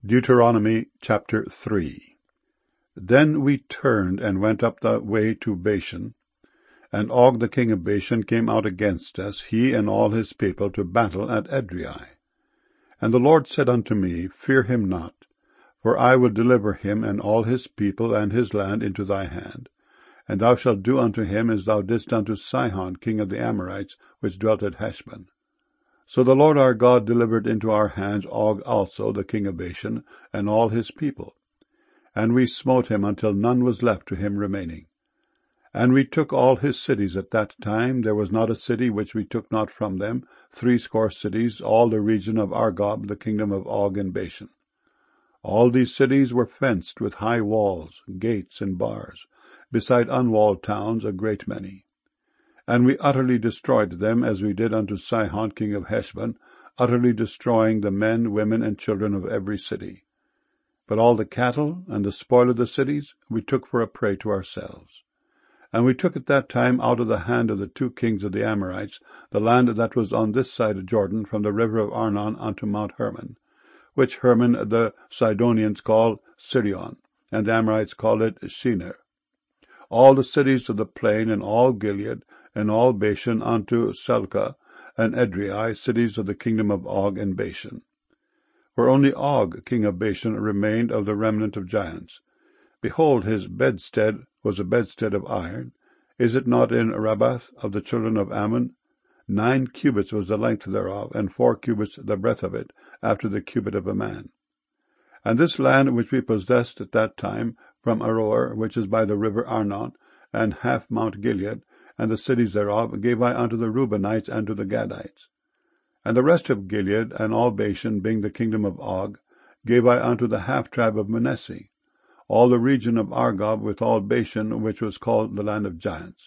Deuteronomy chapter 3. Then we turned and went up the way to Bashan, and Og the king of Bashan came out against us, he and all his people, to battle at Edrei. And the Lord said unto me, Fear him not, for I will deliver him and all his people and his land into thy hand, and thou shalt do unto him as thou didst unto Sihon king of the Amorites, which dwelt at Heshbon. So the Lord our God delivered into our hands Og also the king of Bashan, and all his people. And we smote him until none was left to him remaining. And we took all his cities at that time. There was not a city which we took not from them, 80 cities, all the region of Argob, the kingdom of Og in Bashan. All these cities were fenced with high walls, gates, and bars, beside unwalled towns a great many. And we utterly destroyed them, as we did unto Sihon king of Heshbon, utterly destroying the men, women, and children of every city. But all the cattle and the spoil of the cities we took for a prey to ourselves. And we took at that time out of the hand of the 2 kings of the Amorites the land that was on this side of Jordan, from the river of Arnon unto Mount Hermon, which Hermon the Sidonians call Sirion, and the Amorites call it Shinar. All the cities of the plain, and all Gilead, and all Bashan unto Selcah and Edrei, cities of the kingdom of Og and Bashan. For only Og king of Bashan remained of the remnant of giants. Behold, his bedstead was a bedstead of iron. Is it not in Rabbath of the children of Ammon? 9 cubits was the length thereof, and 4 cubits the breadth of it, after the cubit of a man. And this land which we possessed at that time, from Aroer, which is by the river Arnon, and half Mount Gilead, and the cities thereof, gave I unto the Reubenites and to the Gadites. And the rest of Gilead, and all Bashan, being the kingdom of Og, gave I unto the half-tribe of Manasseh, all the region of Argob, with all Bashan, which was called the land of giants.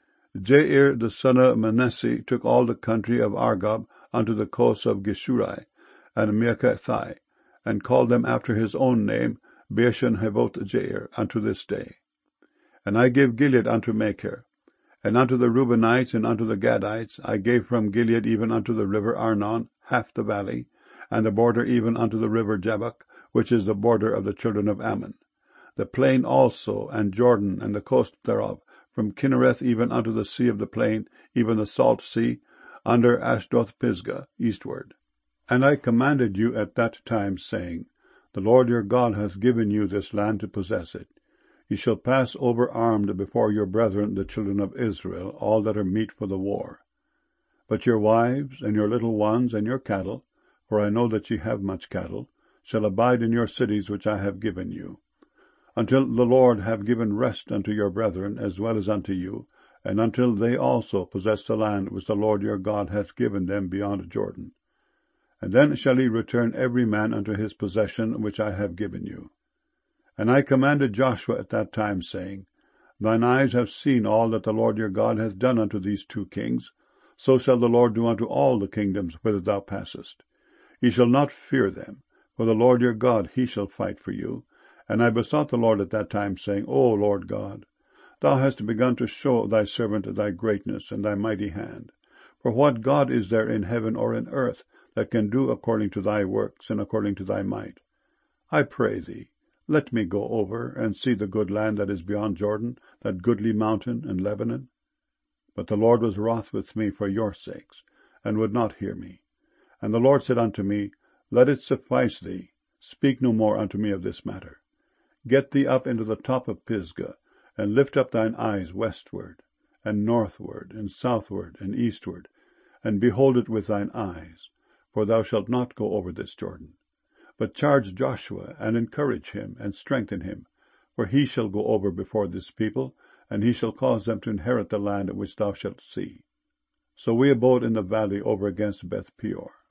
Jair the son of Manasseh took all the country of Argob unto the coasts of Geshurai and Mechathai, and called them after his own name, Bashan Havoth Jair, unto this day. And I gave Gilead unto Machir. And unto the Reubenites and unto the Gadites I gave from Gilead even unto the river Arnon, half the valley, and the border even unto the river Jabbok, which is the border of the children of Ammon. The plain also, and Jordan, and the coast thereof, from Kinnereth even unto the sea of the plain, even the salt sea, under Ashdoth-Pisgah, eastward. And I commanded you at that time, saying, The Lord your God hath given you this land to possess it. Ye shall pass over armed before your brethren the children of Israel, all that are meet for the war. But your wives, and your little ones, and your cattle, for I know that ye have much cattle, shall abide in your cities which I have given you, until the Lord have given rest unto your brethren as well as unto you, and until they also possess the land which the Lord your God hath given them beyond Jordan. And then shall ye return every man unto his possession which I have given you. And I commanded Joshua at that time, saying, Thine eyes have seen all that the Lord your God hath done unto these 2 kings, so shall the Lord do unto all the kingdoms whither thou passest. Ye shall not fear them, for the Lord your God, he shall fight for you. And I besought the Lord at that time, saying, O Lord God, thou hast begun to show thy servant thy greatness and thy mighty hand. For what God is there in heaven or in earth that can do according to thy works and according to thy might? I pray thee, let me go over and see the good land that is beyond Jordan, that goodly mountain and Lebanon. But the Lord was wroth with me for your sakes, and would not hear me. And the Lord said unto me, Let it suffice thee, speak no more unto me of this matter. Get thee up into the top of Pisgah, and lift up thine eyes westward, and northward, and southward, and eastward, and behold it with thine eyes, for thou shalt not go over this Jordan. But charge Joshua, and encourage him, and strengthen him, for he shall go over before this people, and he shall cause them to inherit the land which thou shalt see. So we abode in the valley over against Beth Peor.